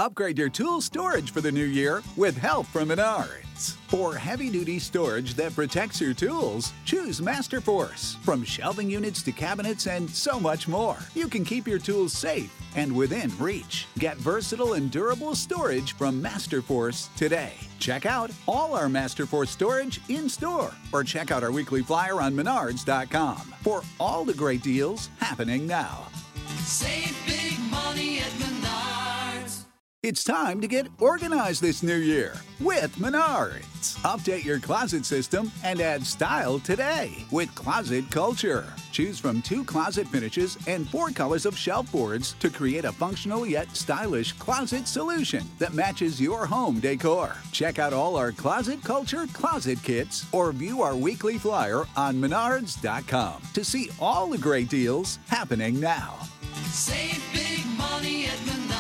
Upgrade your tool storage for the new year with help from Menards. For heavy-duty storage that protects your tools, choose Masterforce. From shelving units to cabinets and so much more, you can keep your tools safe and within reach. Get versatile and durable storage from Masterforce today. Check out all our Masterforce storage in-store or check out our weekly flyer on Menards.com for all the great deals happening now. Save big money at Menards. It's time to get organized this new year with Menards. Update your closet system and add style today with Closet Culture. Choose from 2 closet finishes and 4 colors of shelf boards to create a functional yet stylish closet solution that matches your home decor. Check out all our Closet Culture closet kits or view our weekly flyer on Menards.com to see all the great deals happening now. Save big money at Menards.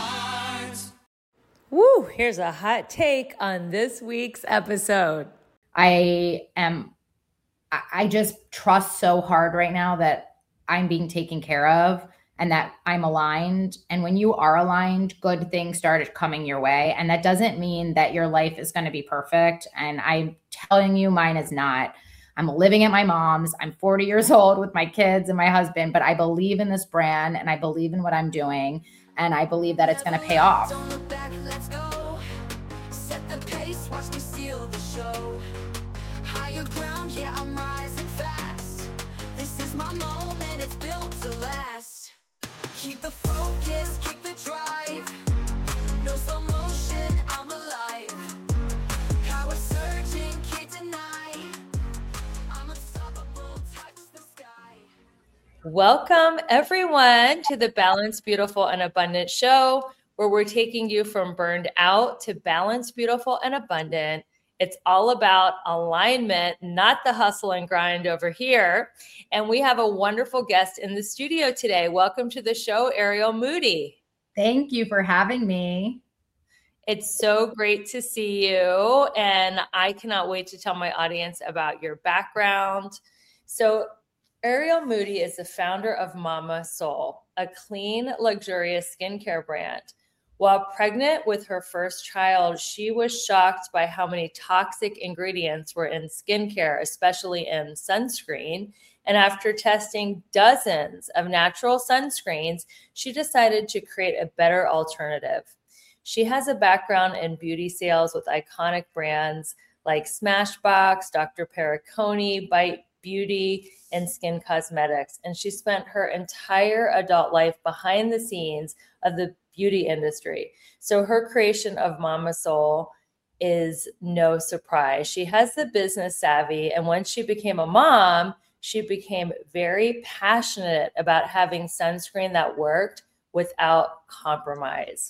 Woo, here's a hot take on this week's episode. I just trust so hard right now that I'm being taken care of and that I'm aligned. And when you are aligned, good things started coming your way. And that doesn't mean that your life is going to be perfect. And I'm telling you, mine is not. I'm living at my mom's. I'm 40 years old with my kids and my husband, but I believe in this brand and I believe in what I'm doing. And I believe that it's going to pay off. Don't look back, let's go. Set the pace, watch me steal the show. Higher ground, yeah, I'm rising fast. This is my moment, it's built to last. Keep the focus, keep the drive. No slow motion, I'm alive. Power surging, can't deny. I'm unstoppable, touch the sky. Welcome, everyone, to the Balanced, Beautiful, and Abundant show, where we're taking you from burned out to balanced, beautiful, and abundant. It's all about alignment, not the hustle and grind over here. And we have a wonderful guest in the studio today. Welcome to the show, Ariel Moody. Thank you for having me. It's so great to see you. And I cannot wait to tell my audience about your background. So Ariel Moody is the founder of Mama Soul, a clean, luxurious skincare brand. While pregnant with her first child, she was shocked by how many toxic ingredients were in skincare, especially in sunscreen. And after testing dozens of natural sunscreens, she decided to create a better alternative. She has a background in beauty sales with iconic brands like Smashbox, Dr. Perricone, Bite Beauty, and Skin Cosmetics. And she spent her entire adult life behind the scenes of the beauty industry. So her creation of Mama Soul is no surprise. She has the business savvy. And once she became a mom, she became very passionate about having sunscreen that worked without compromise.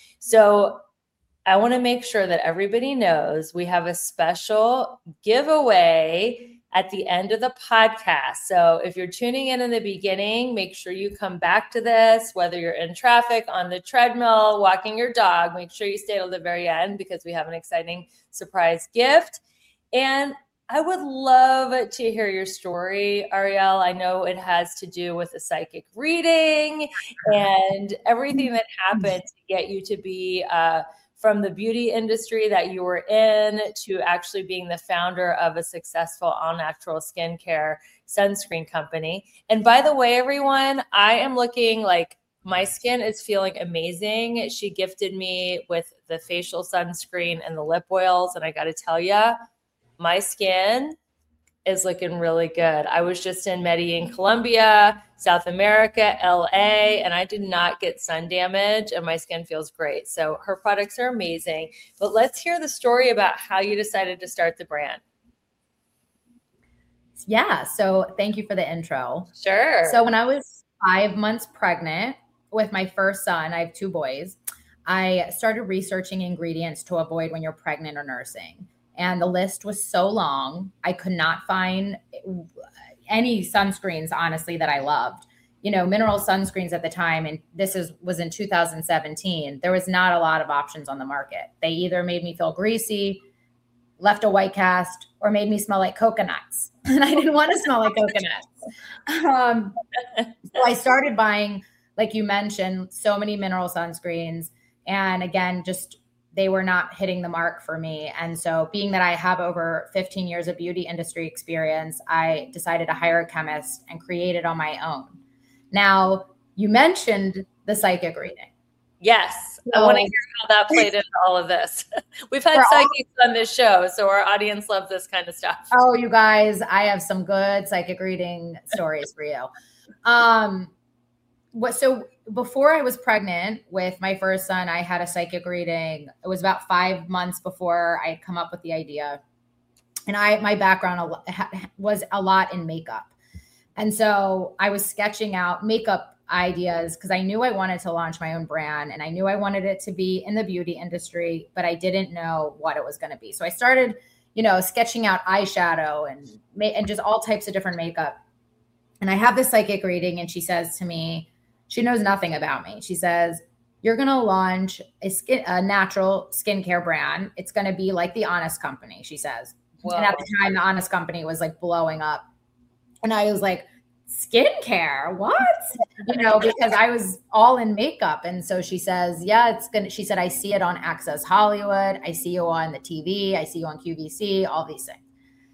So I want to make sure that everybody knows we have a special giveaway at the end of the podcast. So if you're tuning in the beginning, make sure you come back to this, whether you're in traffic, on the treadmill, walking your dog, make sure you stay till the very end because we have an exciting surprise gift. And I would love to hear your story, Ariel. I know it has to do with a psychic reading and everything that happened to get you to be from the beauty industry that you were in to actually being the founder of a successful all-natural skincare sunscreen company. And by the way, everyone, I am looking like my skin is feeling amazing. She gifted me with the facial sunscreen and the lip oils. And I got to tell you, my skin is looking really good. I was just in Medellin, Colombia, South America, LA, and I did not get sun damage and my skin feels great. So her products are amazing. But let's hear the story about how you decided to start the brand. Yeah. So thank you for the intro. Sure. So when I was 5 months pregnant with my first son, I have 2 boys, I started researching ingredients to avoid when you're pregnant or nursing. And the list was so long, I could not find any sunscreens, honestly, that I loved. You know, mineral sunscreens at the time, and this was in 2017, there was not a lot of options on the market. They either made me feel greasy, left a white cast, or made me smell like coconuts. And I didn't want to smell like coconuts. So I started buying, like you mentioned, so many mineral sunscreens. And again, just they were not hitting the mark for me. And so being that I have over 15 years of beauty industry experience, I decided to hire a chemist and create it on my own. Now, you mentioned the psychic reading. Yes. I want to hear how that played into all of this. We've had psychics on this show, so our audience loves this kind of stuff. Oh, you guys, I have some good psychic reading stories for you. So before I was pregnant with my first son, I had a psychic reading. It was about 5 months before I had come up with the idea. And my background was a lot in makeup. And so I was sketching out makeup ideas because I knew I wanted to launch my own brand and I knew I wanted it to be in the beauty industry, but I didn't know what it was going to be. So I started, sketching out eyeshadow and just all types of different makeup. And I have this psychic reading and she says to me, she knows nothing about me. She says, you're going to launch a natural skincare brand. It's going to be like the Honest Company, she says. Whoa. And at the time, the Honest Company was like blowing up. And I was like, skincare, what? Because I was all in makeup. And so she says, she said, I see it on Access Hollywood. I see you on the TV. I see you on QVC, all these things.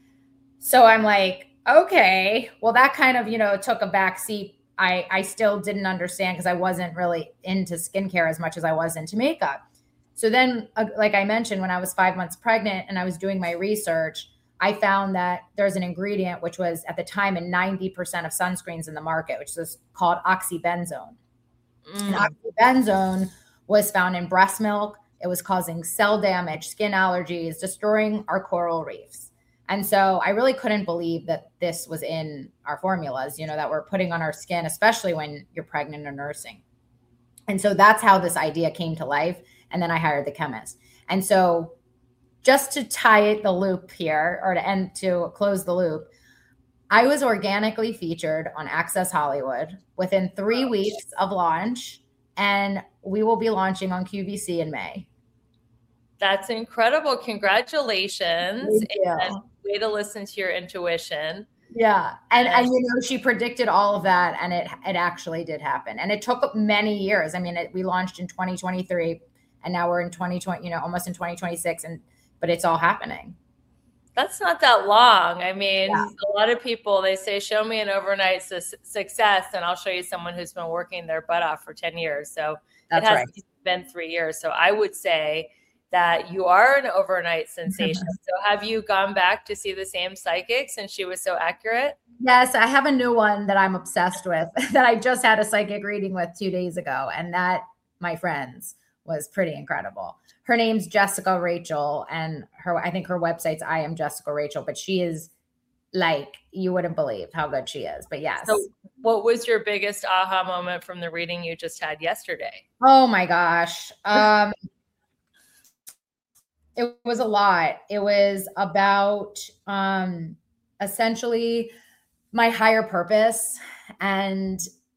So I'm like, okay, well, that kind of, took a back seat. I still didn't understand because I wasn't really into skincare as much as I was into makeup. So then, like I mentioned, when I was 5 months pregnant and I was doing my research, I found that there's an ingredient, which was at the time in 90% of sunscreens in the market, which was called oxybenzone. And oxybenzone was found in breast milk. It was causing cell damage, skin allergies, destroying our coral reefs. And so I really couldn't believe that this was in our formulas, that we're putting on our skin, especially when you're pregnant or nursing. And so that's how this idea came to life. And then I hired the chemist. And so just to tie the loop here or to close the loop, I was organically featured on Access Hollywood within 3 weeks of launch, and we will be launching on QVC in May. That's incredible. Congratulations. And way to listen to your intuition. Yeah. And she predicted all of that, and it actually did happen. And it took many years. I mean, we launched in 2023 and now we're in 2020, almost in 2026, but it's all happening. That's not that long. I mean, A lot of people, they say, show me an overnight success and I'll show you someone who's been working their butt off for 10 years. So it hasn't been 3 years. So I would say that you are an overnight sensation. So have you gone back to see the same psychic since she was so accurate? Yes, I have a new one that I'm obsessed with that I just had a psychic reading with 2 days ago. And that, my friends, was pretty incredible. Her name's Jessica Rachel, and I think her website's I Am Jessica Rachel, but she is like, you wouldn't believe how good she is. But yes. So what was your biggest aha moment from the reading you just had yesterday? Oh my gosh. It was a lot. It was about essentially my higher purpose, and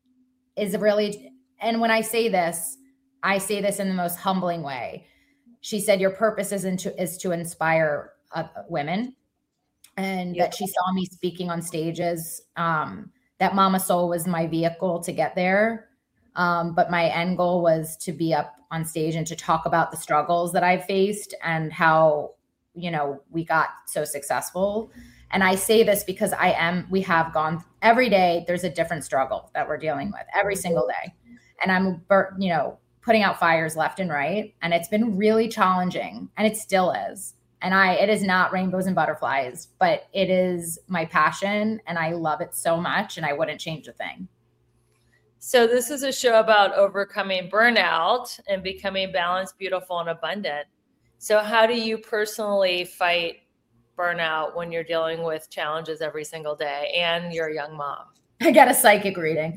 when I say this in the most humbling way. She said, your purpose is to inspire women, and that she saw me speaking on stages, that Mama Soul was my vehicle to get there. But my end goal was to be up on stage and to talk about the struggles that I've faced and how, we got so successful. And I say this because we have gone every day. There's a different struggle that we're dealing with every single day. And I'm, putting out fires left and right. And it's been really challenging, and it still is. And it is not rainbows and butterflies, but it is my passion, and I love it so much, and I wouldn't change a thing. So this is a show about overcoming burnout and becoming balanced, beautiful, and abundant. So how do you personally fight burnout when you're dealing with challenges every single day and you're a young mom? I got a psychic reading.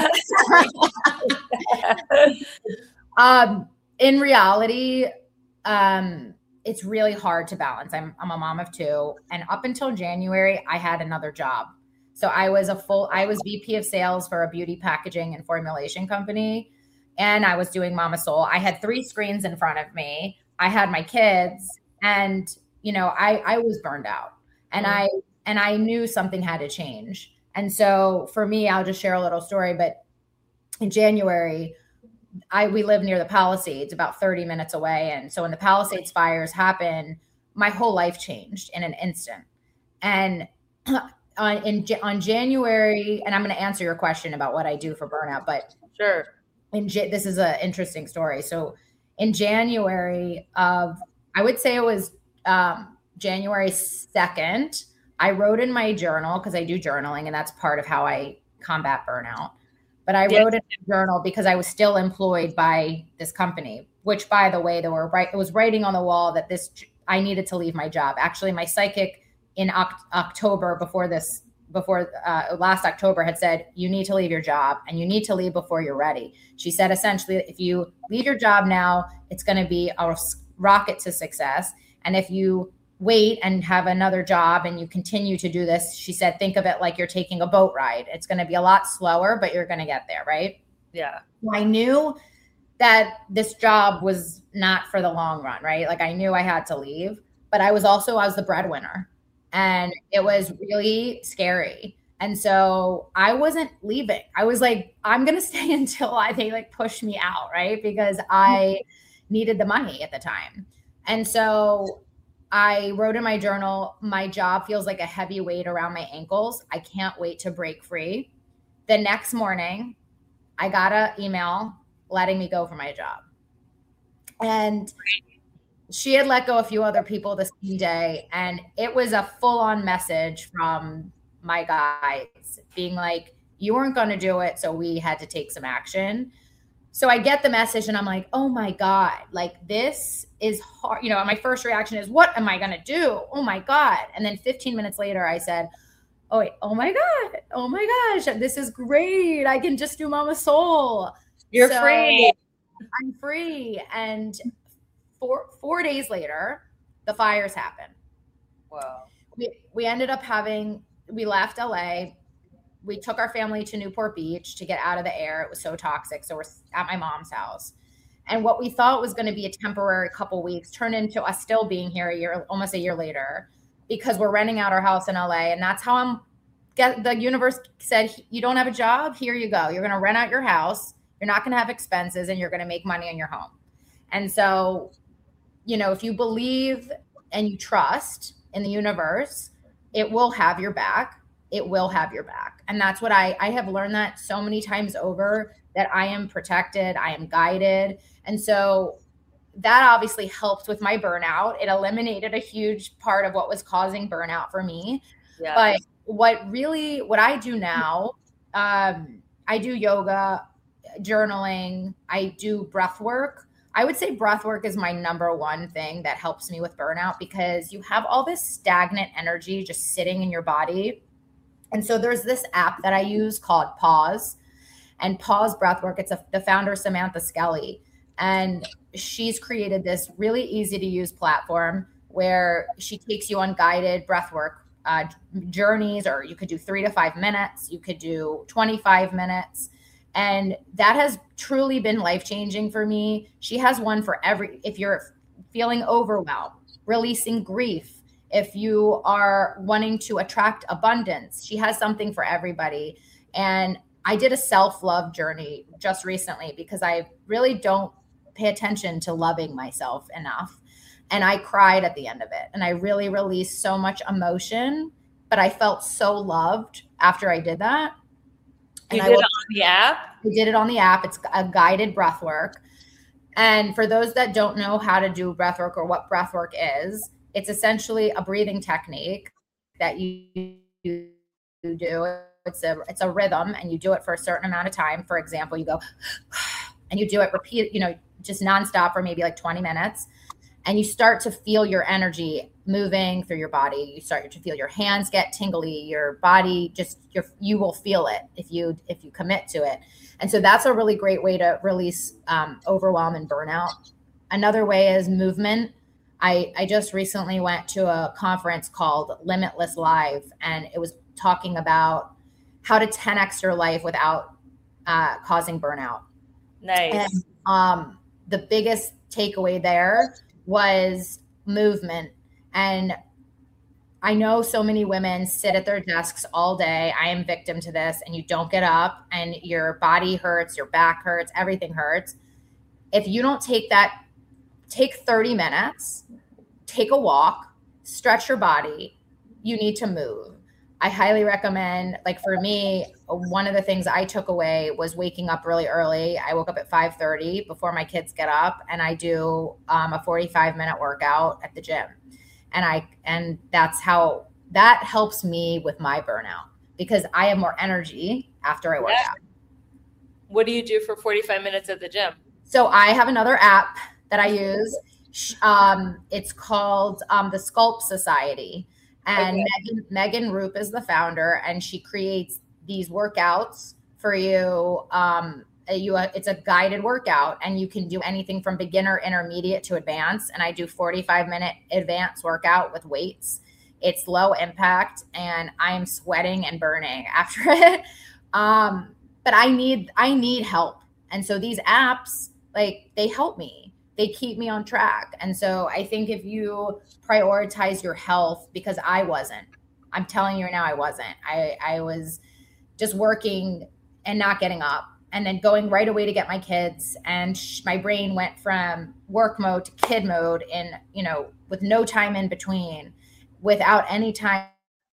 In reality, it's really hard to balance. I'm a mom of 2, and up until January, I had another job. So I was VP of sales for a beauty packaging and formulation company, and I was doing Mama Soul. I had 3 screens in front of me. I had my kids, and I was burned out, and I knew something had to change. And so for me, I'll just share a little story. But in January, we live near the Palisades, about 30 minutes away. And so when the Palisades fires happened, my whole life changed in an instant. And on January, and I'm going to answer your question about what I do for burnout, but sure. This is an interesting story. So in January of, I would say it was January 2nd, I wrote in my journal, because I do journaling and that's part of how I combat burnout. But I wrote in a journal because I was still employed by this company, which, by the way, it was writing on the wall that I needed to leave my job. Actually, my psychic in October before last October had said, you need to leave your job and you need to leave before you're ready. She said, essentially, if you leave your job now, it's going to be a rocket to success. And if you wait and have another job and you continue to do this, she said, think of it like you're taking a boat ride. It's going to be a lot slower, but you're going to get there, right? Yeah. I knew that this job was not for the long run, right? Like I knew I had to leave, but I was the breadwinner and it was really scary. And so I wasn't leaving. I was like, I'm going to stay until they like push me out, right? Because I needed the money at the time. And so I wrote in my journal, my job feels like a heavy weight around my ankles. I can't wait to break free. The next morning, I got an email letting me go from my job. And she had let go a few other people the same day. And it was a full-on message from my guys being like, you weren't going to do it. So we had to take some action. So I get the message and I'm like, oh my God, like this is hard. My first reaction is, what am I going to do? Oh my God. And then 15 minutes later, I said, oh my God. Oh my gosh, this is great. I can just do Mama Soul. You're free. I'm free. And 4 days later, the fires happened. Wow. We ended up we left LA. We took our family to Newport Beach to get out of the air. It was so toxic. So we're at my mom's house. And what we thought was going to be a temporary couple weeks turned into us still being here almost a year later, because we're renting out our house in LA. And that's how the universe said, you don't have a job? Here you go. You're going to rent out your house. You're not going to have expenses and you're going to make money in your home. And so, if you believe and you trust in the universe, it will have your back. It will have your back. And that's what I have learned that so many times over, that I am protected, I am guided. And so that obviously helped with my burnout. It eliminated a huge part of what was causing burnout for me. Yeah. But what I do now, I do yoga, journaling, I do breath work. I would say breath work is my number one thing that helps me with burnout, because you have all this stagnant energy just sitting in your body. And so there's this app that I use called Pause, and Pause Breathwork. It's the founder, Samantha Skelly. And she's created this really easy to use platform where she takes you on guided breathwork journeys, or you could do 3 to 5 minutes. You could do 25 minutes. And that has truly been life-changing for me. She has one for if you're feeling overwhelmed, releasing grief, if you are wanting to attract abundance, she has something for everybody. And I did a self-love journey just recently because I really don't pay attention to loving myself enough. And I cried at the end of it. And I really released so much emotion, but I felt so loved after I did that. You did it on the app? I did it on the app. It's a guided breath work. And for those that don't know how to do breath work or what breath work is, it's essentially a breathing technique that you do. It's a rhythm, and you do it for a certain amount of time. For example, you go and you do it just nonstop for maybe like 20 minutes. And you start to feel your energy moving through your body. You start to feel your hands get tingly, your body you will feel it if you commit to it. And so that's a really great way to release overwhelm and burnout. Another way is movement. I just recently went to a conference called Limitless Live, and it was talking about how to 10x your life without causing burnout. Nice. And the biggest takeaway there was movement. And I know so many women sit at their desks all day. I am victim to this, and you don't get up, and your body hurts, your back hurts, everything hurts. if you don't take 30 minutes, take a walk, stretch your body, you need to move. I highly recommend, like for me, one of the things I took away was waking up really early. I woke up at 5:30 before my kids get up, and I do a 45-minute workout at the gym. And that helps me with my burnout because I have more energy after I work out. What do you do for 45 minutes at the gym? So I have another app that I use. It's called the Sculpt Society. And Megan Roop is the founder, and she creates these workouts for you. It's a guided workout, and you can do anything from beginner, intermediate to advanced. And I do 45-minute advanced workout with weights. It's low impact, and I am sweating and burning after it. But I need help. And so these apps, like, they help me. They keep me on track. And so I think if you prioritize your health, because I'm telling you right now, I wasn't. I was just working and not getting up, and then going right away to get my kids. And my brain went from work mode to kid mode with no time in between, without any time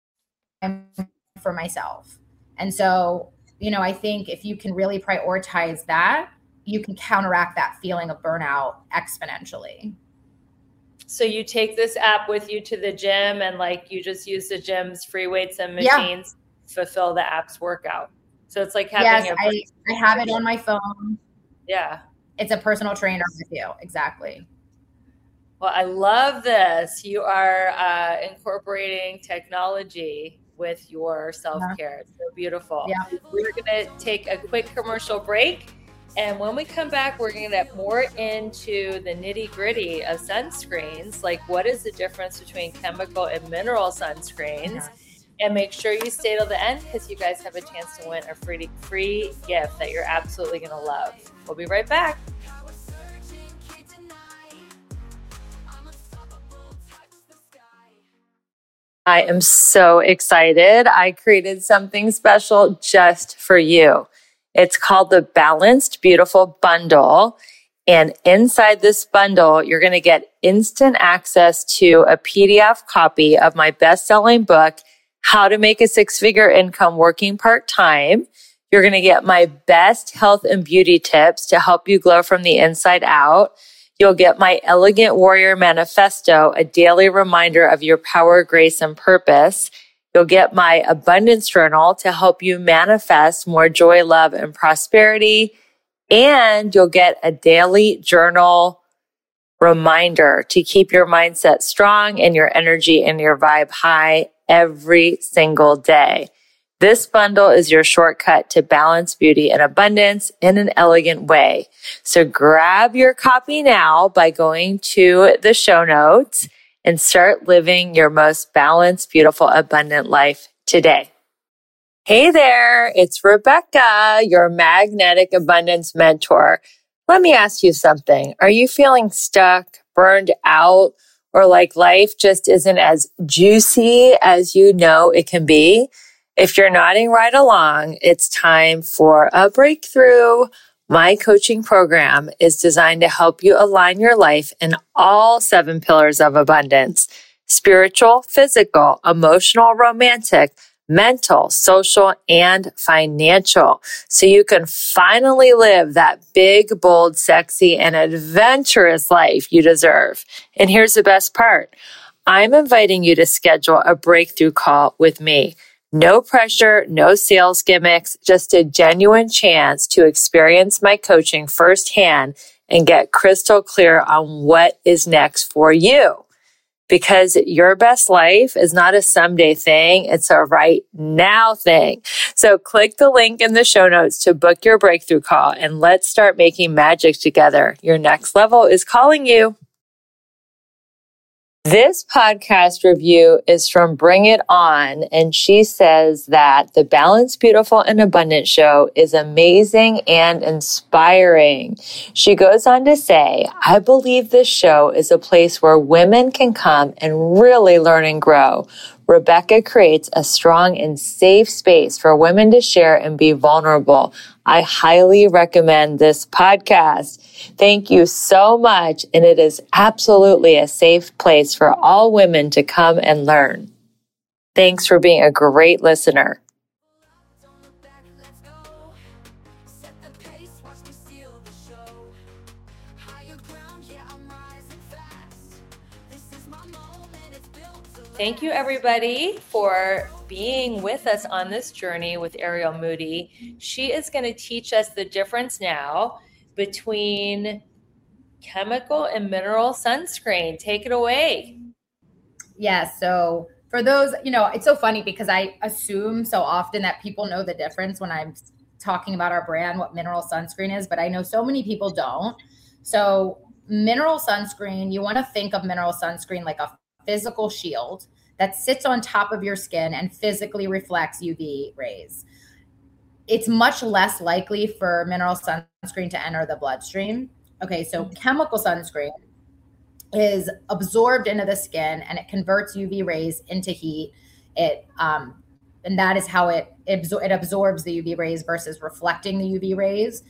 for myself. And so, I think if you can really prioritize that, you can counteract that feeling of burnout exponentially. So you take this app with you to the gym, and like you just use the gym's free weights and machines to fulfill the app's workout. So it's like having I have it on my phone. Yeah. It's a personal trainer with you. Exactly. Well, I love this. You are incorporating technology with your self-care. It's so beautiful. Yeah. We're going to take a quick commercial break. And when we come back, we're going to get more into the nitty gritty of sunscreens. Like, what is the difference between chemical and mineral sunscreens? And make sure you stay till the end, because you guys have a chance to win a free gift that you're absolutely going to love. We'll be right back. I am so excited. I created something special just for you. It's called the Balanced Beautiful Bundle. And inside this bundle, you're going to get instant access to a PDF copy of my best-selling book, How to Make a Six-Figure Income Working Part-Time. You're going to get my best health and beauty tips to help you glow from the inside out. You'll get my Elegant Warrior Manifesto, a daily reminder of your power, grace, and purpose. You'll get my Abundance Journal to help you manifest more joy, love, and prosperity. And you'll get a daily journal reminder to keep your mindset strong and your energy and your vibe high every single day. This bundle is your shortcut to balance, beauty, and abundance in an elegant way. So grab your copy now by going to the show notes and start living your most balanced, beautiful, abundant life today. Hey there, it's Rebecca, your magnetic abundance mentor. Let me ask you something. Are you feeling stuck, burned out, or like life just isn't as juicy as you know it can be? If you're nodding right along, it's time for a breakthrough. My coaching program is designed to help you align your life in all 7 pillars of abundance: spiritual, physical, emotional, romantic, mental, social, and financial. So you can finally live that big, bold, sexy, and adventurous life you deserve. And here's the best part. I'm inviting you to schedule a breakthrough call with me. No pressure, no sales gimmicks, just a genuine chance to experience my coaching firsthand and get crystal clear on what is next for you. Because your best life is not a someday thing, it's a right now thing. So click the link in the show notes to book your breakthrough call, and let's start making magic together. Your next level is calling you. This podcast review is from Bring It On, and she says that the Balanced, Beautiful, and Abundant show is amazing and inspiring. She goes on to say, I believe this show is a place where women can come and really learn and grow. Rebecca creates a strong and safe space for women to share and be vulnerable. I highly recommend this podcast. Thank you so much. And it is absolutely a safe place for all women to come and learn. Thanks for being a great listener. Don't look back, let's go. Set the pace, watch me steal the show. Higher ground, yeah, I'm rising fast. This is my moment, it's built to last. Thank you, everybody, for being with us on this journey with Ariel Moody. She is going to teach us the difference now between chemical and mineral sunscreen. Take it away. Yeah. So for those, it's so funny because I assume so often that people know the difference when I'm talking about our brand, what mineral sunscreen is, but I know so many people don't. So mineral sunscreen, you want to think of mineral sunscreen like a physical shield that sits on top of your skin and physically reflects UV rays. It's much less likely for mineral sunscreen to enter the bloodstream. Okay, so chemical sunscreen is absorbed into the skin and it converts UV rays into heat. And that is how it absorbs the UV rays versus reflecting the UV rays.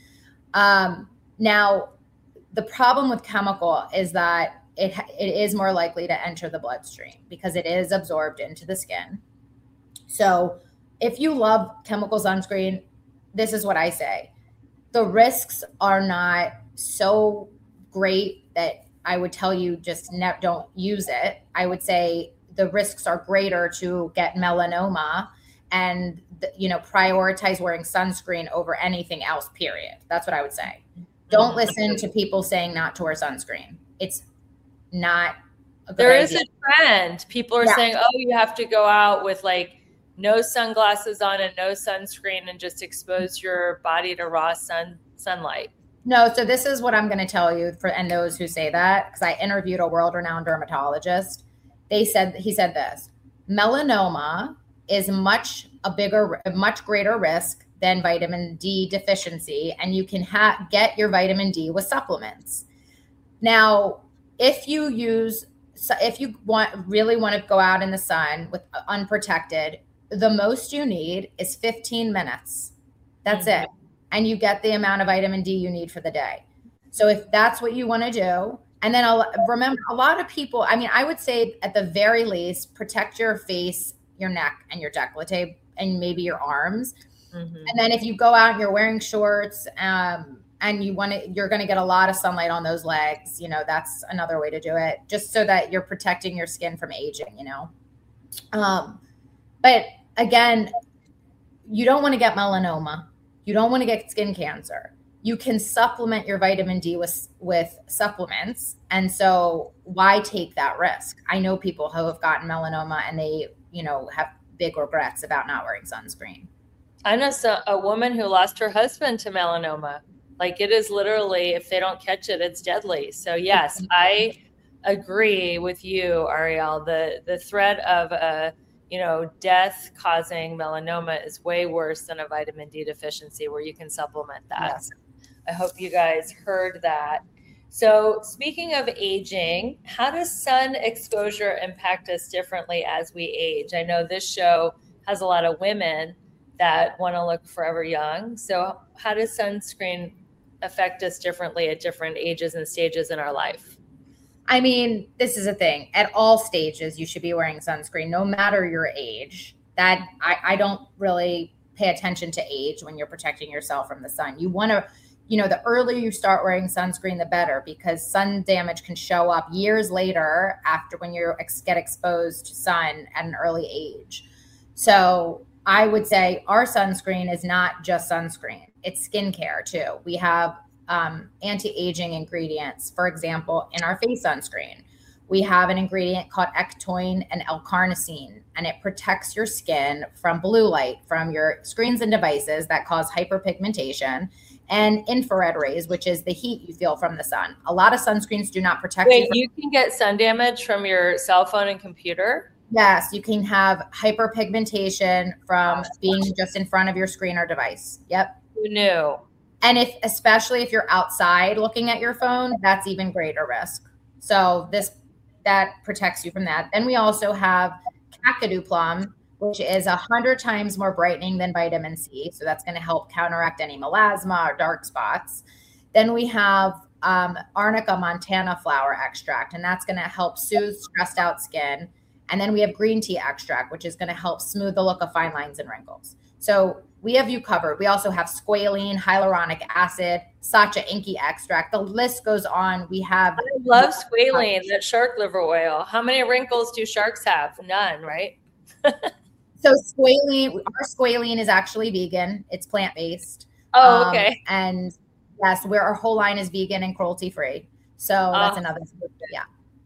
Now, the problem with chemical is that it is more likely to enter the bloodstream because it is absorbed into the skin. So if you love chemical sunscreen, this is what I say. The risks are not so great that I would tell you just don't use it. I would say the risks are greater to get melanoma and, prioritize wearing sunscreen over anything else, period. That's what I would say. Don't listen to people saying not to wear sunscreen. It's not a good idea. There is a trend. People are saying, oh, you have to go out with like no sunglasses on and no sunscreen and just expose your body to raw sunlight. No, so this is what I'm going to tell you and those who say that, because I interviewed a world-renowned dermatologist. He said this: melanoma is a much greater risk than vitamin D deficiency, and you can get your vitamin D with supplements. Now, if you really want to go out in the sun with unprotected, the most you need is 15 minutes. That's it. And you get the amount of vitamin D you need for the day. So if that's what you want to do, and then remember, a lot of people, I would say at the very least, protect your face, your neck, and your décolleté, and maybe your arms. Mm-hmm. And then if you go out and you're wearing shorts, and you're going to get a lot of sunlight on those legs, that's another way to do it, just so that you're protecting your skin from aging, But again, you don't want to get melanoma. You don't want to get skin cancer. You can supplement your vitamin D with supplements. And so why take that risk? I know people who have gotten melanoma and they, have big regrets about not wearing sunscreen. I know a woman who lost her husband to melanoma. Like, it is literally, if they don't catch it, it's deadly. So yes, I agree with you, Ariel. The threat of death causing melanoma is way worse than a vitamin D deficiency where you can supplement that. Yeah. So I hope you guys heard that. So speaking of aging, how does sun exposure impact us differently as we age? I know this show has a lot of women that want to look forever young. So how does sunscreen affect us differently at different ages and stages in our life? This is a thing. At all stages, you should be wearing sunscreen, no matter your age. That I don't really pay attention to age when you're protecting yourself from the sun. You want to, the earlier you start wearing sunscreen, the better, because sun damage can show up years later after when you get exposed to sun at an early age. So I would say our sunscreen is not just sunscreen. It's skincare too. We have anti-aging ingredients. For example, in our face sunscreen, we have an ingredient called ectoin and L-carnosine, and it protects your skin from blue light from your screens and devices that cause hyperpigmentation, and infrared rays, which is the heat you feel from the sun. A lot of sunscreens do not protect you. You can get sun damage from your cell phone and computer? Yes, you can have hyperpigmentation from being just in front of your screen or device. Yep. Who knew? And especially if you're outside looking at your phone, that's even greater risk. So that protects you from that. Then we also have Kakadu plum, which is 100 times more brightening than vitamin C. So that's going to help counteract any melasma or dark spots. Then we have Arnica montana flower extract, and that's going to help soothe stressed out skin. And then we have green tea extract, which is going to help smooth the look of fine lines and wrinkles. So we have you covered. We also have squalene, hyaluronic acid, Sacha inky extract. The list goes on. We have. I love squalene, that shark liver oil. How many wrinkles do sharks have? None, right? So our squalene is actually vegan. It's plant-based. Oh, okay. And yes, our whole line is vegan and cruelty-free. So that's another. Yeah.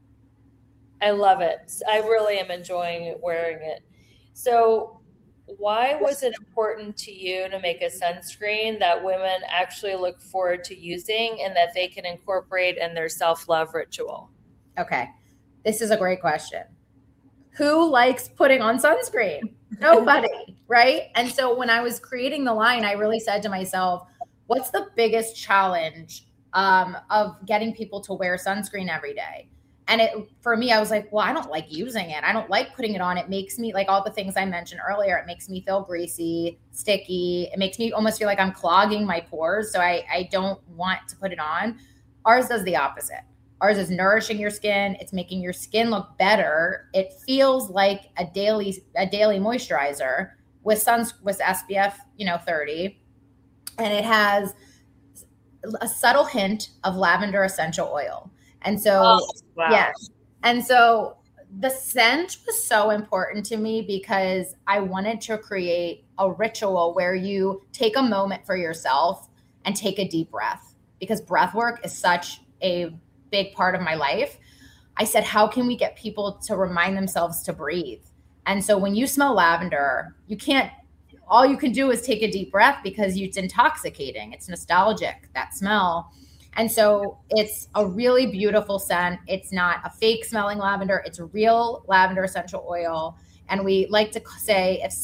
I love it. I really am enjoying wearing it. So why was it important to you to make a sunscreen that women actually look forward to using and that they can incorporate in their self-love ritual? Okay. This is a great question. Who likes putting on sunscreen? Nobody, right? And so when I was creating the line, I really said to myself, what's the biggest challenge of getting people to wear sunscreen every day? And for me, I was like, well, I don't like using it. I don't like putting it on. It makes me, like all the things I mentioned earlier, it makes me feel greasy, sticky. It makes me almost feel like I'm clogging my pores. So I don't want to put it on. Ours does the opposite. Ours is nourishing your skin. It's making your skin look better. It feels like a daily moisturizer with SPF, 30. And it has a subtle hint of lavender essential oil. And so, wow. Yes. And so the scent was so important to me because I wanted to create a ritual where you take a moment for yourself and take a deep breath, because breath work is such a big part of my life. I said, how can we get people to remind themselves to breathe? And so when you smell lavender, all you can do is take a deep breath because it's intoxicating. It's nostalgic, that smell. And so it's a really beautiful scent. It's not a fake smelling lavender. It's a real lavender essential oil. And we like to say if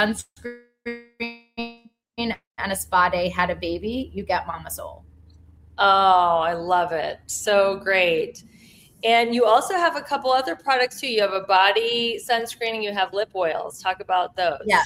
sunscreen and a spa day had a baby, you get Mama Soul. Oh, I love it. So great. And you also have a couple other products too. You have a body sunscreen and you have lip oils. Talk about those. Yeah.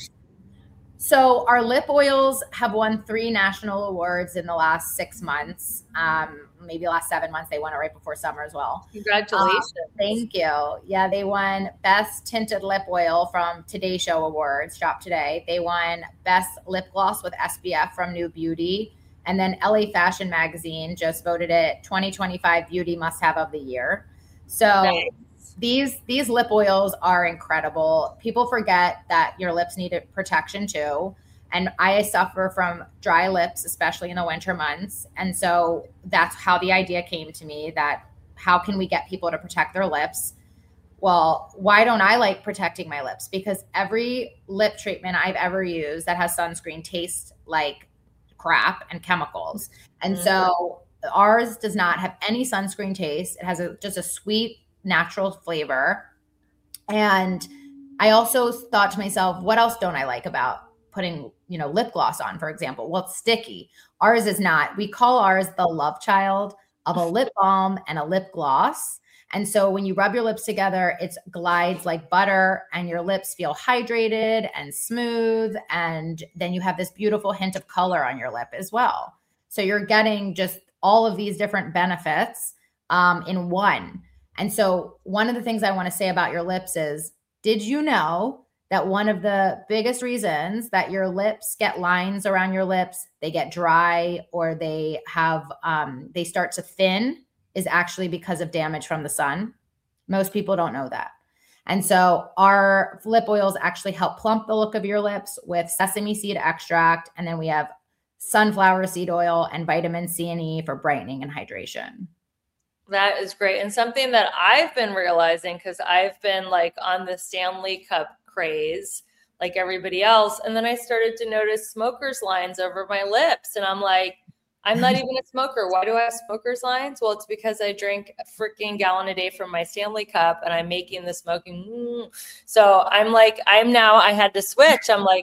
So our lip oils have won 3 national awards in the last 6 months, maybe the last 7 months. They won it right before summer as well. Congratulations. Thank you. Yeah, they won Best Tinted Lip Oil from Today Show Awards, Shop Today. They won Best Lip Gloss with SPF from New Beauty. And then LA Fashion Magazine just voted it 2025 Beauty Must Have of the Year. So nice. These lip oils are incredible. People forget that your lips need protection too. And I suffer from dry lips, especially in the winter months. And so that's how the idea came to me, that how can we get people to protect their lips? Well, why don't I like protecting my lips? Because every lip treatment I've ever used that has sunscreen tastes like crap and chemicals. And so ours does not have any sunscreen taste. It has just a sweet, natural flavor. And I also thought to myself, what else don't I like about putting, lip gloss on, for example? Well, it's sticky. Ours is not. We call ours the love child of a lip balm and a lip gloss. And so when you rub your lips together, it glides like butter and your lips feel hydrated and smooth. And then you have this beautiful hint of color on your lip as well. So you're getting just all of these different benefits in one. And so one of the things I want to say about your lips is, did you know that one of the biggest reasons that your lips get lines around your lips, they get dry, or they have, they start to thin, is actually because of damage from the sun? Most people don't know that. And so our lip oils actually help plump the look of your lips with sesame seed extract. And then we have sunflower seed oil and vitamin C and E for brightening and hydration. That is great. And something that I've been realizing, because I've been like on the Stanley Cup craze like everybody else. And then I started to notice smokers lines over my lips. And I'm like, I'm not even a smoker. Why do I have smokers lines? Well, it's because I drink a freaking gallon a day from my Stanley Cup and I'm making the smoking. So I'm like, I had to switch. I'm like,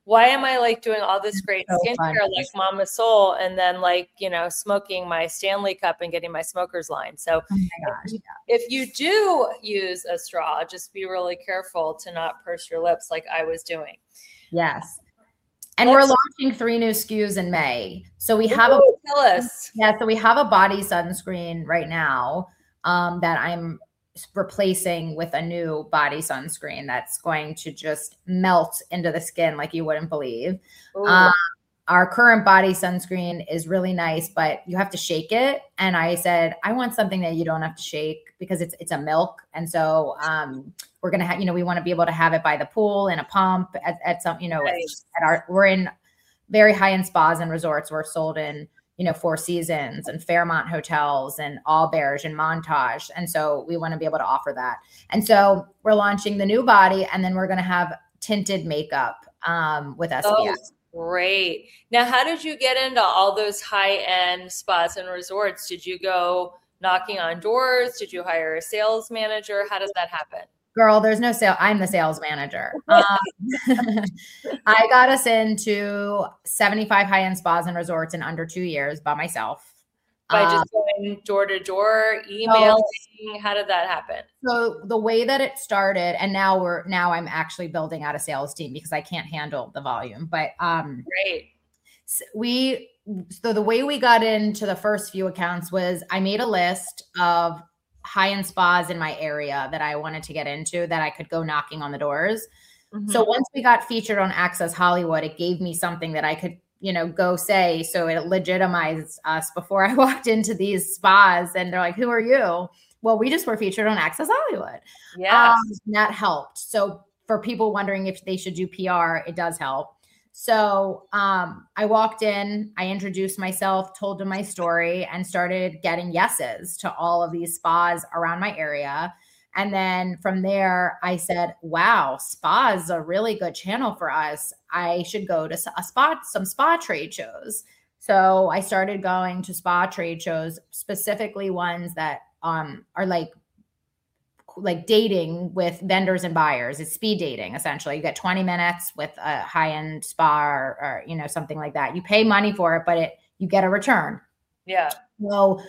why am I like doing all this great So skincare fun. like Mama Soul and then like, smoking my Stanley Cup and getting my smoker's line. So Oh my gosh. if you do use a straw, just be really careful to not purse your lips like I was doing. Yes. And we're launching 3 new SKUs in May. So we have Tell us. so we have a body sunscreen right now that I'm replacing with a new body sunscreen that's going to just melt into the skin like you wouldn't believe. Our current body sunscreen is really nice, but you have to shake it. And I said, I want something that you don't have to shake because it's a milk. And so we're going to have, we want to be able to have it by the pool in a pump at some, Nice. we're in very high-end spas and resorts. We're sold in, Four Seasons and Fairmont hotels and Auberge and Montage. And so we want to be able to offer that. And so we're launching the new body, and then we're going to have tinted makeup with SPF. Oh, great. Now, how did you get into all those high-end spas and resorts? Did you go knocking on doors? Did you hire a sales manager? How does that happen? Girl, there's no sale. I'm the sales manager. I got us into 75 high-end spas and resorts in under 2 years by myself. By just going door to door, emailing? How did that happen? So the way that it started, and now I'm actually building out a sales team because I can't handle the volume. But Great. so the way we got into the first few accounts was I made a list of high-end spas in my area that I wanted to get into that I could go knocking on the doors. Mm-hmm. So once we got featured on Access Hollywood, it gave me something that I could, go say. So it legitimized us before I walked into these spas, and they're like, who are you? Well, we just were featured on Access Hollywood. Yeah. That helped. So for people wondering if they should do PR, it does help. So I walked in, I introduced myself, told them my story, and started getting yeses to all of these spas around my area. And then from there, I said, wow, spa is a really good channel for us. I should go to some spa trade shows. So I started going to spa trade shows, specifically ones that are like dating with vendors and buyers. It's speed dating, essentially. You get 20 minutes with a high-end spa or something like that. You pay money for it, but you get a return. Yeah. So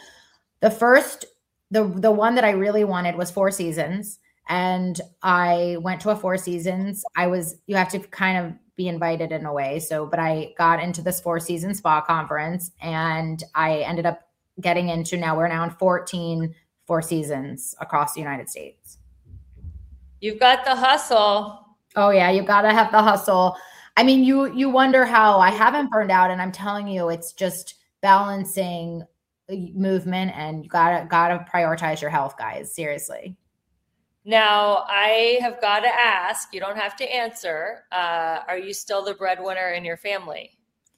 the one that I really wanted was Four Seasons. And I went to a Four Seasons. You have to kind of be invited in a way. But I got into this Four Seasons spa conference, and I ended up getting into, we're now in 14 Four Seasons across the United States. You've got the hustle. Oh yeah. You got to have the hustle. I mean, you wonder how I haven't burned out, and I'm telling you, it's just balancing movement, and you gotta prioritize your health, guys. Seriously. Now, I have got to ask, you don't have to answer. Are you still the breadwinner in your family?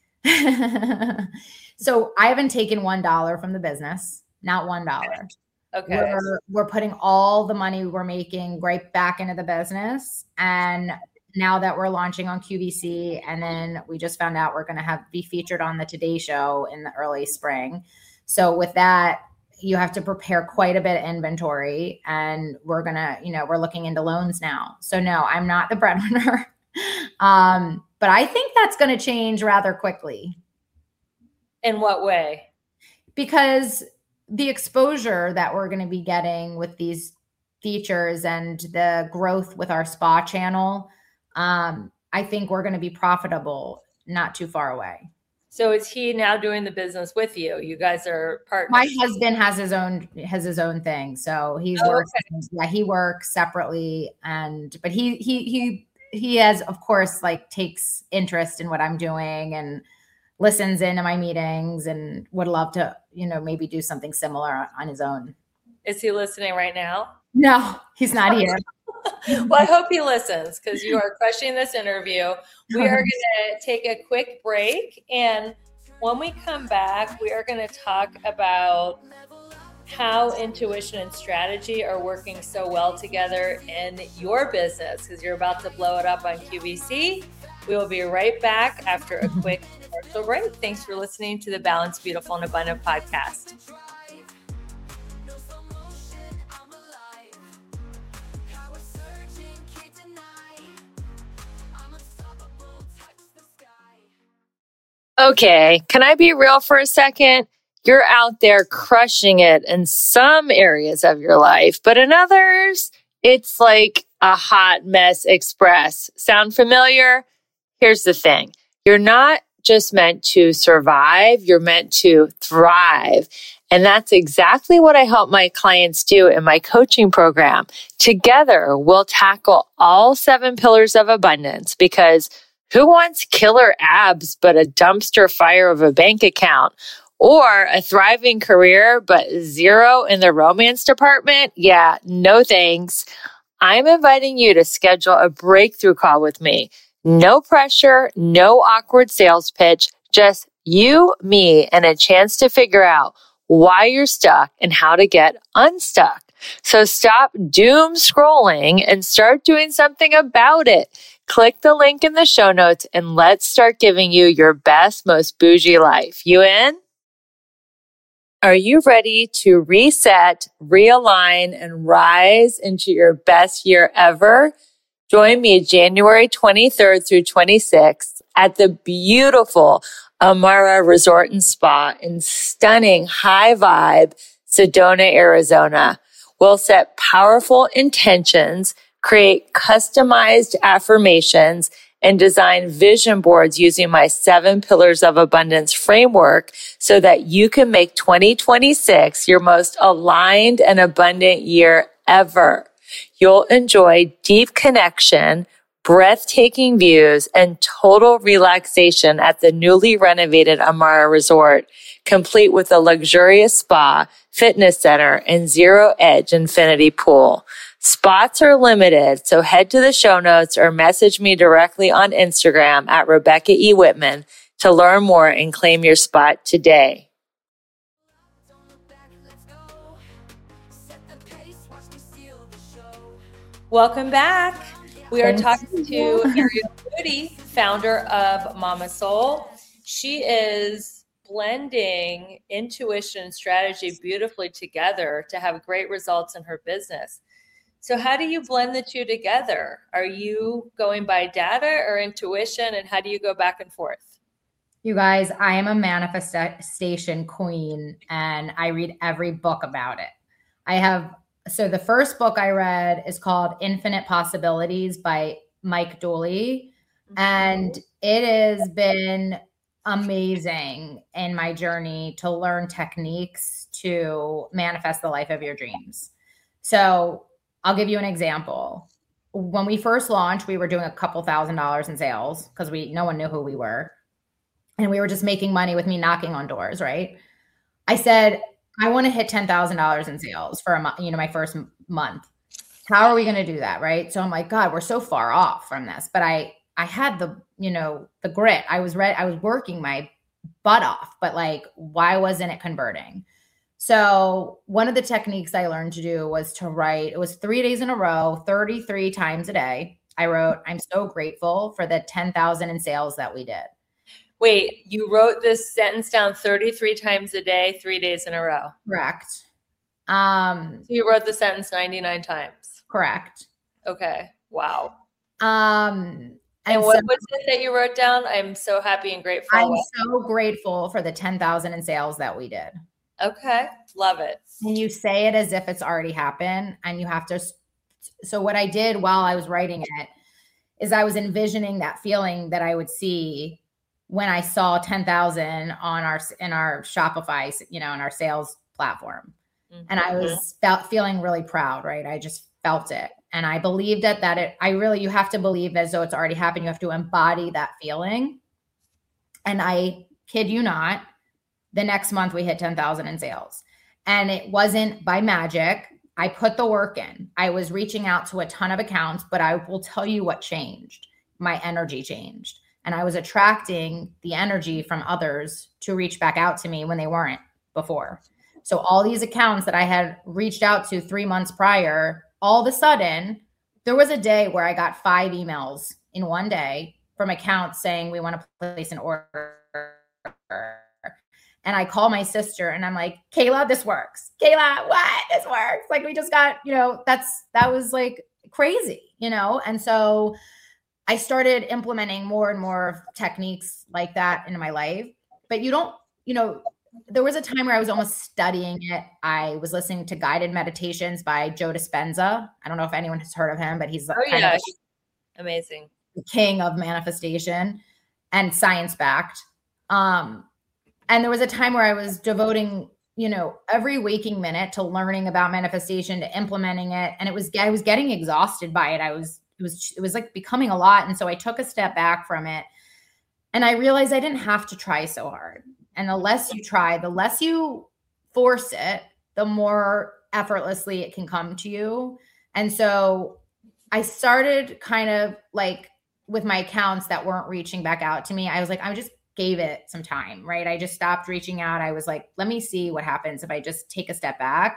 So I haven't taken $1 from the business, not $1. Okay. We're putting all the money we're making right back into the business. And now that we're launching on QVC, and then we just found out we're going to be featured on the Today Show in the early spring. So with that, you have to prepare quite a bit of inventory, and we're going to, we're looking into loans now. So no, I'm not the breadwinner. But I think that's going to change rather quickly. In what way? Because the exposure that we're going to be getting with these features and the growth with our spa channel, I think we're going to be profitable not too far away. So is he now doing the business with you? You guys are partners. My husband has his own thing. So he's working. Yeah, he works separately, but he has, of course, takes interest in what I'm doing and listens into my meetings, and would love to, maybe do something similar on his own. Is he listening right now? No, he's not here. Well, I hope he listens, because you are crushing this interview. We are going to take a quick break. And when we come back, we are going to talk about how intuition and strategy are working so well together in your business, because you're about to blow it up on QVC. We will be right back after a quick commercial break. Thanks for listening to the Balanced, Beautiful, and Abundant podcast. Okay, can I be real for a second? You're out there crushing it in some areas of your life, but in others, it's like a hot mess express. Sound familiar? Here's the thing. You're not just meant to survive, you're meant to thrive. And that's exactly what I help my clients do in my coaching program. Together, we'll tackle all 7 pillars of abundance, because who wants killer abs but a dumpster fire of a bank account? Or a thriving career but zero in the romance department? Yeah, no thanks. I'm inviting you to schedule a breakthrough call with me. No pressure, no awkward sales pitch, just you, me, and a chance to figure out why you're stuck and how to get unstuck. So stop doom scrolling and start doing something about it. Click the link in the show notes and let's start giving you your best, most bougie life. You in? Are you ready to reset, realign, and rise into your best year ever? Join me January 23rd through 26th at the beautiful Amara Resort and Spa in stunning high vibe Sedona, Arizona. We'll set powerful intentions, create customized affirmations, and design vision boards using my 7 pillars of abundance framework so that you can make 2026 your most aligned and abundant year ever. You'll enjoy deep connection, breathtaking views, and total relaxation at the newly renovated Amara Resort, complete with a luxurious spa, fitness center, and zero-edge infinity pool. Spots are limited, so head to the show notes or message me directly on Instagram at Rebecca E. Whitman to learn more and claim your spot today. Don't look back, let's go. Set the pace, watch me steal the show. Welcome back. We are Thanks. talking to Ariel Moody, founder of Mama Soul. She is blending intuition and strategy beautifully together to have great results in her business. So how do you blend the two together? Are you going by data or intuition, and how do you go back and forth? You guys, I am a manifestation queen and I read every book about it. So the first book I read is called Infinite Possibilities by Mike Dooley. And it has been amazing in my journey to learn techniques to manifest the life of your dreams. So I'll give you an example. When we first launched, we were doing a couple $1,000s in sales because no one knew who we were. And we were just making money with me knocking on doors, right? I said, I want to hit $10,000 in sales for my first month. How are we going to do that, right? So I'm like, God, we're so far off from this. But I had the grit. I was working my butt off, but like, why wasn't it converting? So one of the techniques I learned to do was to write. It was 3 days in a row, 33 times a day. I wrote, I'm so grateful for the 10,000 in sales that we did. Wait, you wrote this sentence down 33 times a day, 3 days in a row. Correct. So you wrote the sentence 99 times. Correct. Okay. Wow. And what was it that you wrote down? I'm so happy and grateful. I'm so grateful for the 10,000 in sales that we did. Okay. Love it. And you say it as if it's already happened, and you have to. So what I did while I was writing it is I was envisioning that feeling that I would see when I saw 10,000 in our Shopify, in our sales platform. Mm-hmm. And I was feeling really proud, right? I just felt it. And I believed you have to believe as though it's already happened. You have to embody that feeling. And I kid you not, the next month we hit 10,000 in sales. And it wasn't by magic. I put the work in. I was reaching out to a ton of accounts, but I will tell you what changed. My energy changed. And I was attracting the energy from others to reach back out to me when they weren't before. So all these accounts that I had reached out to 3 months prior, all of a sudden, there was a day where I got 5 emails in one day from accounts saying, we want to place an order. And I call my sister and I'm like, Kayla, this works. Kayla, what? This works. Like we just got, that was like crazy, And so I started implementing more and more techniques like that in my life. But there was a time where I was almost studying it. I was listening to guided meditations by Joe Dispenza. I don't know if anyone has heard of him, but he's kind of amazing, the king of manifestation and science-backed. And there was a time where I was devoting, every waking minute to learning about manifestation, to implementing it. And I was getting exhausted by it. It was like becoming a lot. And so I took a step back from it and I realized I didn't have to try so hard. And the less you try, the less you force it, the more effortlessly it can come to you. And so I started kind of like with my accounts that weren't reaching back out to me. I was like, I just gave it some time, right? I just stopped reaching out. I was like, let me see what happens if I just take a step back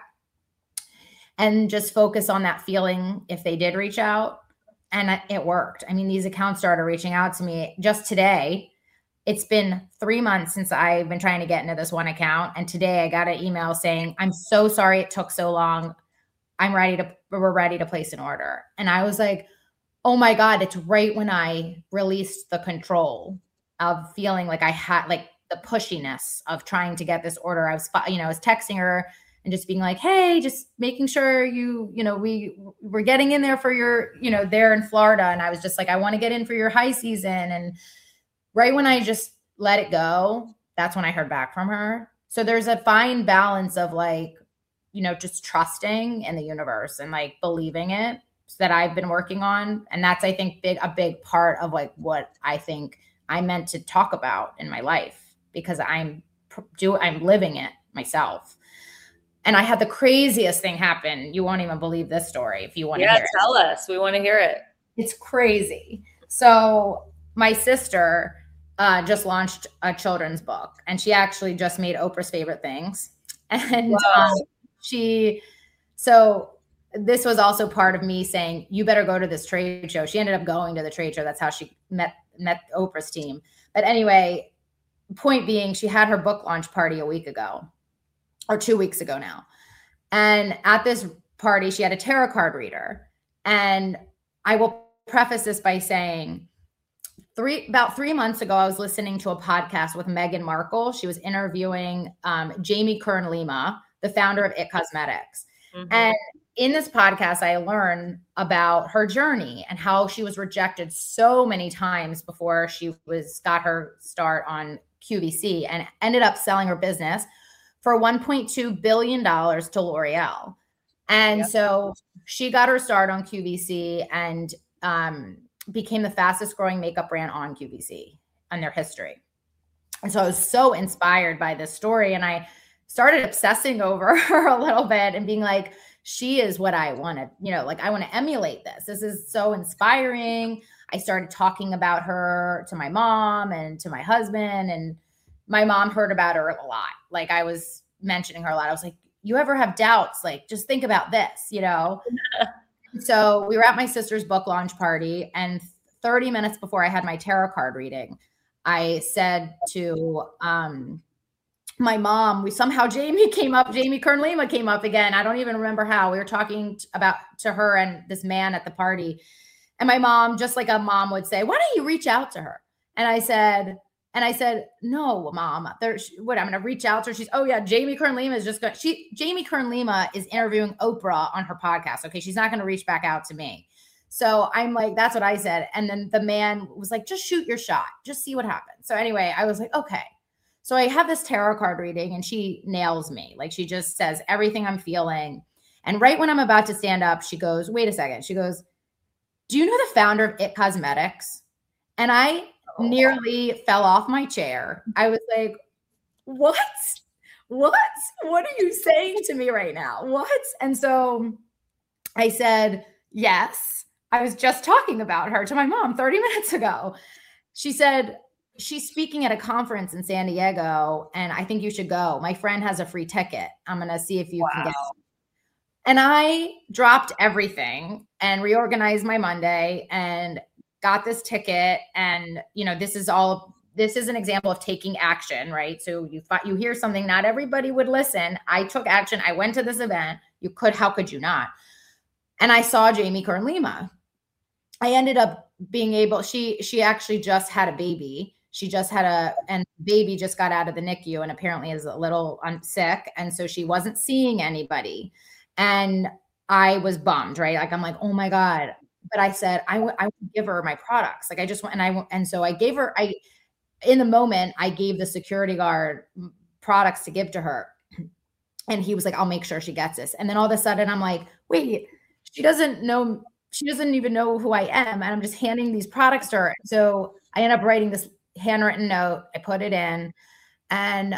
and just focus on that feeling if they did reach out. And it worked. I mean, these accounts started reaching out to me just today. It's been 3 months since I've been trying to get into this one account. And today I got an email saying, I'm so sorry it took so long. We're ready to place an order. And I was like, oh my God, it's right when I released the control of feeling like I had like the pushiness of trying to get this order. I was texting her and just being like, hey, just making sure we're getting in there for your, there in Florida. And I was just like, I want to get in for your high season. And right when I just let it go, that's when I heard back from her. So there's a fine balance of like, just trusting in the universe and like believing it that I've been working on. And that's, I think, a big part of like what I think I meant to talk about in my life, because I'm living it myself. And I had the craziest thing happen. You won't even believe this story if you want to hear it. Tell us. We want to hear it. It's crazy. So my sister just launched a children's book, and she actually just made Oprah's Favorite Things. And so this was also part of me saying, you better go to this trade show. She ended up going to the trade show. That's how she met Oprah's team. But anyway, point being, she had her book launch party a week ago, or 2 weeks ago now. And at this party, she had a tarot card reader. And I will preface this by saying, about 3 months ago, I was listening to a podcast with Meghan Markle. She was interviewing Jamie Kern-Lima, the founder of IT Cosmetics. Mm-hmm. And in this podcast, I learned about her journey and how she was rejected so many times before she got her start on QVC, and ended up selling her business for $1.2 billion to L'Oreal. And so she got her start on QVC and became the fastest growing makeup brand on QVC in their history. And so I was so inspired by this story, and I started obsessing over her a little bit and being like, she is what I want to, like, I want to emulate this. This is so inspiring. I started talking about her to my mom and to my husband, and my mom heard about her a lot. Like, I was mentioning her a lot. I was like, you ever have doubts? Like, just think about this, So we were at my sister's book launch party, and 30 minutes before I had my tarot card reading, I said to my mom, Jamie Kern-Lima came up again. I don't even remember how. We were talking to her and this man at the party. And my mom, just like a mom would say, why don't you reach out to her? And I said, no, Mom, I'm going to reach out to her. She's, oh yeah, Jamie Kern-Lima Jamie Kern-Lima is interviewing Oprah on her podcast. Okay. She's not going to reach back out to me. So I'm like, that's what I said. And then the man was like, just shoot your shot. Just see what happens. So anyway, I was like, okay. So I have this tarot card reading, and she nails me. Like, she just says everything I'm feeling. And right when I'm about to stand up, she goes, wait a second. She goes, do you know the founder of IT Cosmetics? And I nearly fell off my chair. I was like, what? What are you saying to me right now? What? And so I said, yes, I was just talking about her to my mom 30 minutes ago. She said, she's speaking at a conference in San Diego, and I think you should go. My friend has a free ticket. I'm going to see if you can get it. And I dropped everything and reorganized my Monday and got this ticket. And, this is an example of taking action, right? So you hear something, not everybody would listen. I took action. I went to this event. How could you not? And I saw Jamie Kern-Lima. I ended up being able, she actually just had a baby. She just had and baby just got out of the NICU and apparently is a little sick. And so she wasn't seeing anybody. And I was bummed, right? Like, I'm like, oh my God. But I said, I would give her my products. Like I just went, and so I gave her, in the moment, I gave the security guard products to give to her. And he was like, I'll make sure she gets this. And then all of a sudden I'm like, wait, she doesn't even know who I am. And I'm just handing these products to her. So I end up writing this handwritten note. I put it in and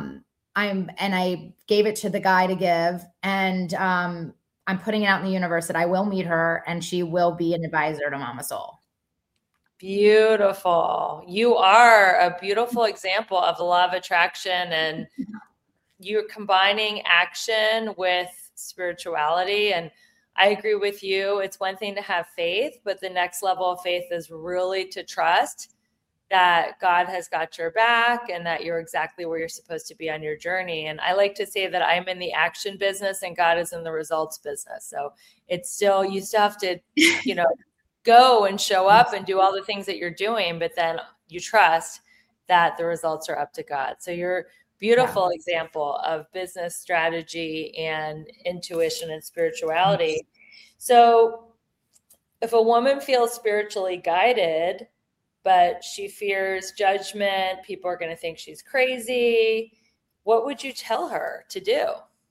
I gave it to the guy to give. And I'm putting it out in the universe that I will meet her and she will be an advisor to Mama Soul. Beautiful. You are a beautiful example of the law of attraction, and you're combining action with spirituality. And I agree with you. It's one thing to have faith, but the next level of faith is really to trust that God has got your back and that you're exactly where you're supposed to be on your journey. And I like to say that I'm in the action business and God is in the results business. So it's still, you still have to, go and show up and do all the things that you're doing, but then you trust that the results are up to God. So you're a beautiful example of business strategy and intuition and spirituality. Yes. So if a woman feels spiritually guided, but she fears judgment, people are going to think she's crazy, what would you tell her to do?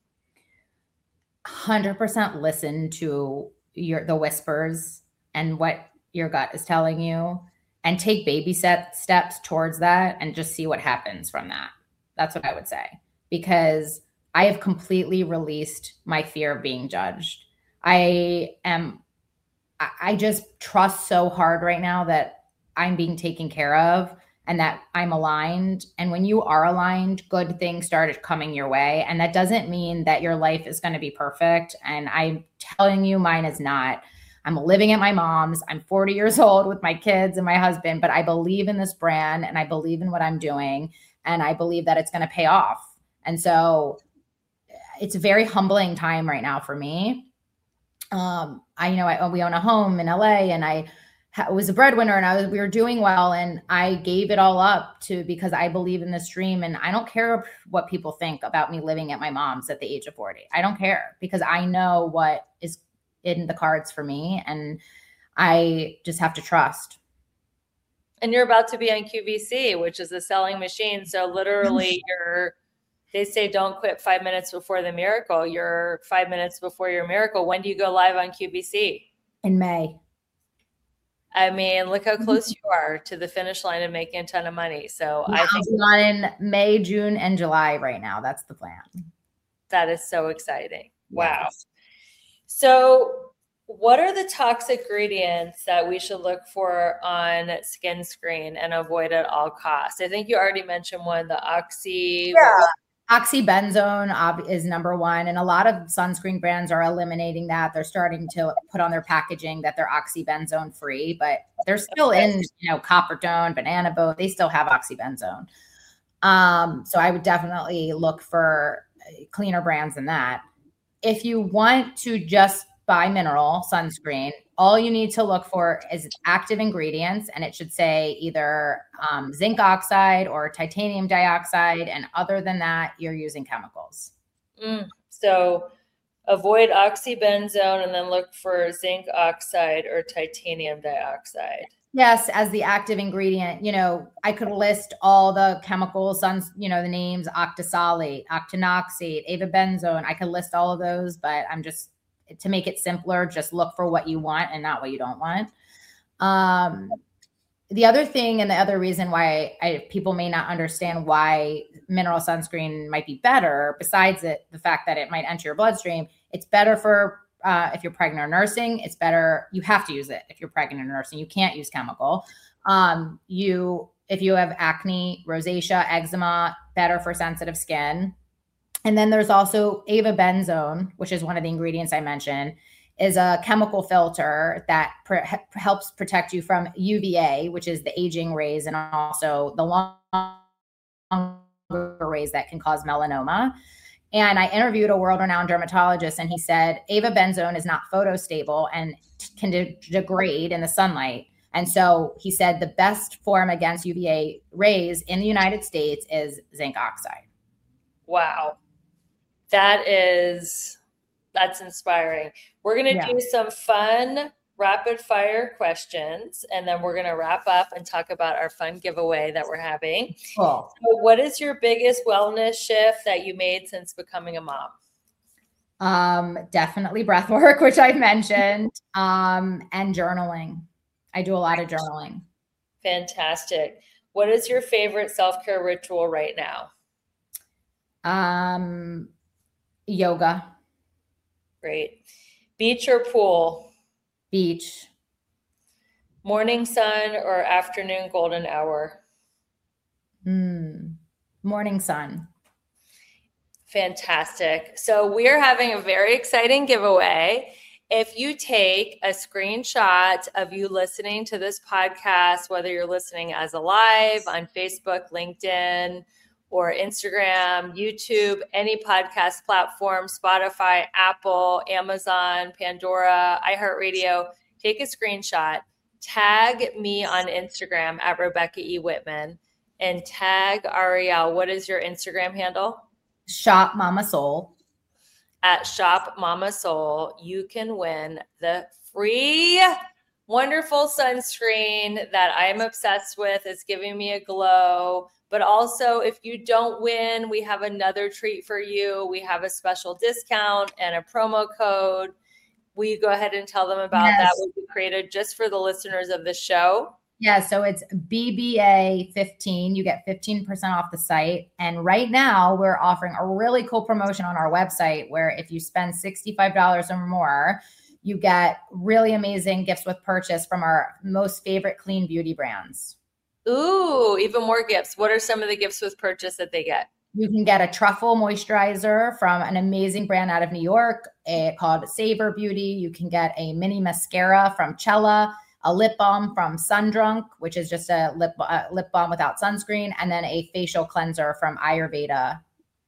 100% listen to the whispers and what your gut is telling you, and take baby steps towards that and just see what happens from that. That's what I would say, because I have completely released my fear of being judged. I just trust so hard right now that I'm being taken care of and that I'm aligned. And when you are aligned, good things started coming your way. And that doesn't mean that your life is going to be perfect. And I'm telling you, mine is not. I'm living at my mom's. I'm 40 years old with my kids and my husband, but I believe in this brand and I believe in what I'm doing. And I believe that it's going to pay off. And so it's a very humbling time right now for me. We own a home in LA and I was a breadwinner and we were doing well. And I gave it all up because I believe in this dream. And I don't care what people think about me living at my mom's at the age of 40. I don't care, because I know what is in the cards for me, and I just have to trust. And you're about to be on QVC, which is a selling machine. So literally they say don't quit 5 minutes before the miracle. You're 5 minutes before your miracle. When do you go live on QVC? In May. I mean, look how close you are to the finish line and making a ton of money. So I think not in May, June, and July right now. That's the plan. That is so exciting. Wow. Yes. So what are the toxic ingredients that we should look for on Skin Screen and avoid at all costs? I think you already mentioned one, the oxybenzone is number one. And a lot of sunscreen brands are eliminating that. They're starting to put on their packaging that they're oxybenzone free, but they're still in, Coppertone, Banana Boat. They still have oxybenzone. So I would definitely look for cleaner brands than that. If you want to just buy mineral sunscreen, all you need to look for is active ingredients, and it should say either zinc oxide or titanium dioxide. And other than that, you're using chemicals. So avoid oxybenzone and then look for zinc oxide or titanium dioxide. Yes, as the active ingredient. I could list all the chemicals, the names: octisolate, octinoxate, avobenzone. I could list all of those, but I'm just, to make it simpler, just look for what you want and not what you don't want. The other thing, and the other reason why people may not understand why mineral sunscreen might be better, besides the fact that it might enter your bloodstream, it's better for if you're pregnant or nursing. It's better. You have to use it if you're pregnant or nursing. You can't use chemical. If you have acne, rosacea, eczema, better for sensitive skin. And then there's also avobenzone, which is one of the ingredients I mentioned, is a chemical filter that helps protect you from UVA, which is the aging rays, and also the longer rays that can cause melanoma. And I interviewed a world-renowned dermatologist, and he said avobenzone is not photostable and can degrade in the sunlight. And so he said the best form against UVA rays in the United States is zinc oxide. Wow. That's inspiring. We're going to do some fun rapid fire questions, and then we're going to wrap up and talk about our fun giveaway that we're having. Cool. So what is your biggest wellness shift that you made since becoming a mom? Definitely breath work, which I've mentioned, and journaling. I do a lot of journaling. Fantastic. What is your favorite self-care ritual right now? Yoga. Great. Beach or pool? Beach. Morning sun or afternoon golden hour? Morning sun. Fantastic. So we are having a very exciting giveaway. If you take a screenshot of you listening to this podcast, whether you're listening as a live on Facebook, LinkedIn, or Instagram, YouTube, any podcast platform, Spotify, Apple, Amazon, Pandora, iHeartRadio, take a screenshot, tag me on Instagram at Rebecca E. Whitman, and tag Ariel. What is your Instagram handle? Shop Mama Soul. At Shop Mama Soul, you can win the free wonderful sunscreen that I'm obsessed with. It's giving me a glow. But also, if you don't win, we have another treat for you. We have a special discount and a promo code. Will you go ahead and tell them about that? What we created just for the listeners of the show? Yeah, so it's BBA15. You get 15% off the site. And right now, we're offering a really cool promotion on our website where if you spend $65 or more, you get really amazing gifts with purchase from our most favorite clean beauty brands. Ooh, even more gifts. What are some of the gifts with purchase that they get? You can get a truffle moisturizer from an amazing brand out of New York called Savor Beauty. You can get a mini mascara from Cella, a lip balm from Sundrunk, which is just a lip balm without sunscreen, and then a facial cleanser from Ayurveda.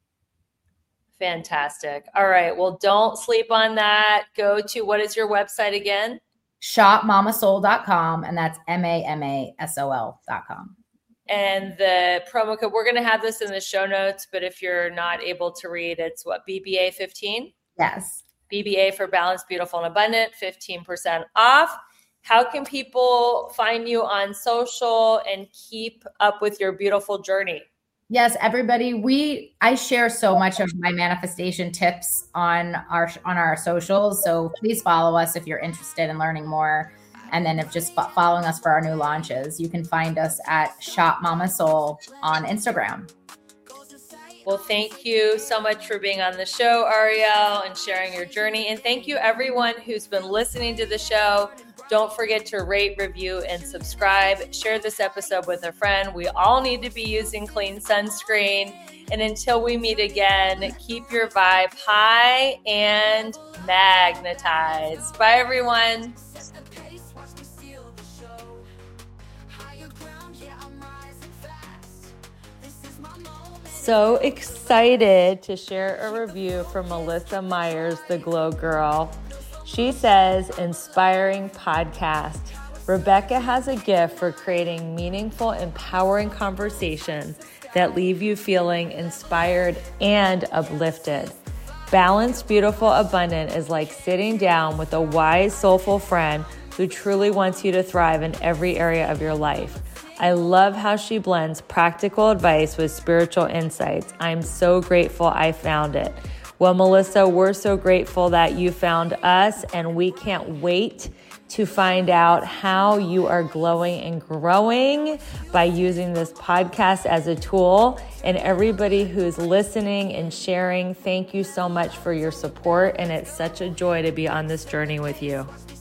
Fantastic. All right. Well, don't sleep on that. Go to, what is your website again? ShopMamaSoul.com, and that's MAMASOL.com. And the promo code, we're going to have this in the show notes, but if you're not able to read, it's what, BBA 15? Yes. BBA for Balanced, Beautiful, and Abundant, 15% off. How can people find you on social and keep up with your beautiful journey? Yes, everybody. I share so much of my manifestation tips on our socials. So please follow us if you're interested in learning more. And then if just following us for our new launches, you can find us at Shop Mama Soul on Instagram. Well, thank you so much for being on the show, Ariel, and sharing your journey. And thank you everyone who's been listening to the show. Don't forget to rate, review, and subscribe. Share this episode with a friend. We all need to be using clean sunscreen. And until we meet again, keep your vibe high and magnetized. Bye, everyone. So excited to share a review from Melissa Myers, the Glow Girl. She says, inspiring podcast. Rebecca has a gift for creating meaningful, empowering conversations that leave you feeling inspired and uplifted. Balanced, Beautiful, Abundant is like sitting down with a wise, soulful friend who truly wants you to thrive in every area of your life. I love how she blends practical advice with spiritual insights. I'm so grateful I found it. Well, Melissa, we're so grateful that you found us, and we can't wait to find out how you are glowing and growing by using this podcast as a tool. And everybody who's listening and sharing, thank you so much for your support. And it's such a joy to be on this journey with you.